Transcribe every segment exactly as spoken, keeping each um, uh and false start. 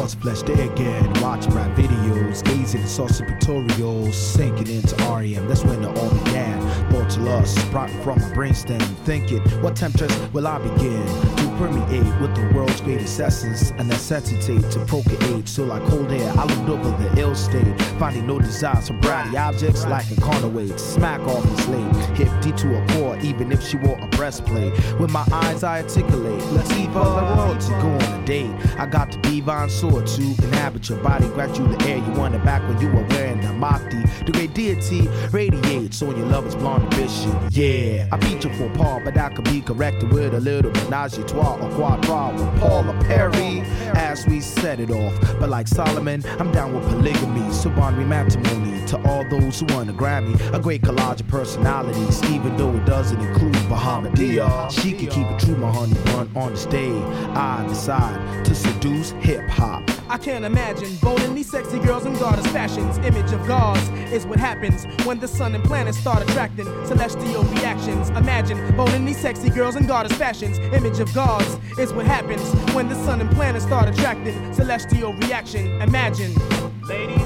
Thoughts fleshed again, watching rap videos, gazing at saucy pictorials, sinking into R E M, that's when it all began. Thoughts of lust, sprouting from my brainstem, thinking, what temptress will I begin to permeate with the world's greatest essence, a necessity to procreate. So like cold air, I looked over the ill state, finding no desires for bratty objects like a carnal smack off the slave, hip D to a core, even if she wore a breastplate. With my eyes I articulate, let's eat for the world to go on a date. I got the divine sword to inhabit your body, grant you the air you wanted back when you were wearing the Mahdi. The great deity radiates on your lover's blonde ambition. Yeah, I feature for Paul, but that could be corrected with a little menage a trois or quadra with Paula Perry as we set it off. But like Solomon, I'm down with polygamy, subonary matrimony to all those who want a Grammy. A great collage of personalities, even though it doesn't include Bahamadia. She can keep it true, my honey bun. On this day, I decide to seduce hip hop. I can't imagine boning these sexy girls in goddess fashions. Image of gods is what happens when the sun and planets start attracting celestial reactions. Imagine boning these sexy girls in goddess fashions. Image of gods is what happens when the sun and planets start attracting celestial reaction. Imagine, ladies.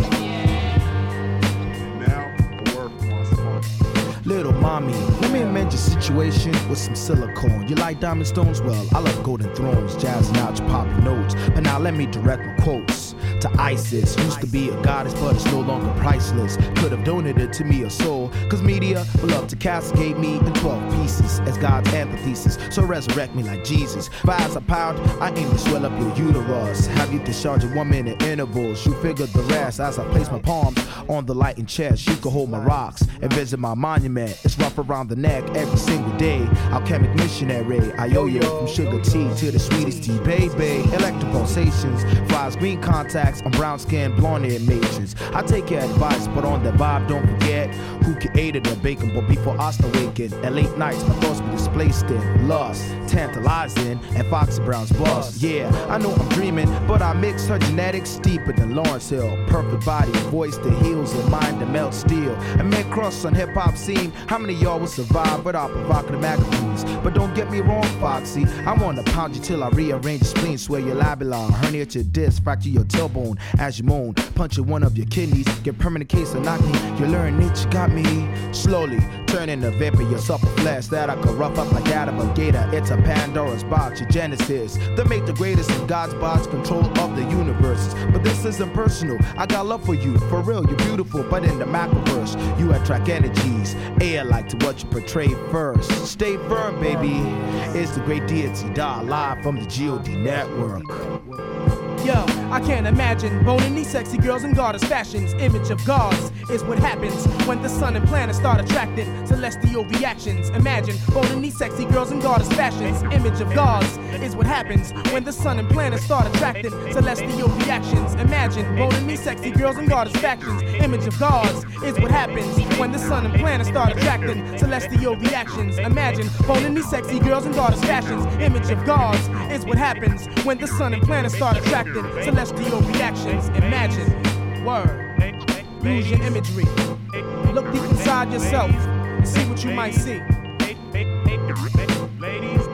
Little mommy, let me amend your situation with some silicone. You like diamond stones? Well, I love golden thrones, jazzing out your poppy notes. But now let me direct my quotes to Isis. Used to be a goddess, but it's no longer priceless. Could have donated to me a soul, cause media will love to castigate me in twelve pieces as God's antithesis. So resurrect me like Jesus. But as I pound, I aim to swell up your uterus. Have you discharge in one minute intervals. You figure the rest as I place my palms on the light and chest. You can hold my rocks and visit my monument. It's rough around the neck every single day. Alchemic missionary, I owe you from sugar tea to the sweetest tea, baby. Electric pulsations, flies, green contacts on brown skin, blonde haired matrons. I take your advice, but on the vibe, don't forget who created the bacon. But before I start waking, at late nights, my thoughts be displaced in lust, tantalizing, and Foxy Brown's bust. Yeah, I know I'm dreaming, but I mix her genetics deeper than Lawrence Hill. Perfect body, voice that heals and mind that melts steel. A man cross on hip hop scene. How many of y'all will survive without provocative magazines? But don't get me wrong, Foxy, I wanna pound you till I rearrange your spleen, swear your labilla, herniate your disc, fracture your tailbone as you moan, puncture one of your kidneys, get permanent case of knocking. You learn it, you got me. Slowly turning the vapor, yourself a flesh that I could rough up like that of a gator. It's a Pandora's box, your genesis. They make the greatest of God's box, control of the universes. But this isn't personal. I got love for you, for real. You're beautiful, but in the macroverse, you attract energies. Air like to what you portray first. Stay firm, baby. It's the great deity, die live from the G O D network. Yo, I can't imagine boning these sexy girls in goddess fashions. Image of gods is what happens when the sun and planets start attracting celestial reactions. Imagine boning these sexy girls in goddess fashions. Image of gods is what happens when the sun and planets start attracting celestial reactions. Imagine boning these sexy girls in goddess fashions. Image of gods is what happens when the sun and planets start attracting celestial reactions. Imagine boning these sexy girls in goddess fashions. Image of gods is what happens when the sun and planets start attracting celestial reactions. Imagine, word, use your imagery, look deep inside yourself and see what you might see. Ladies.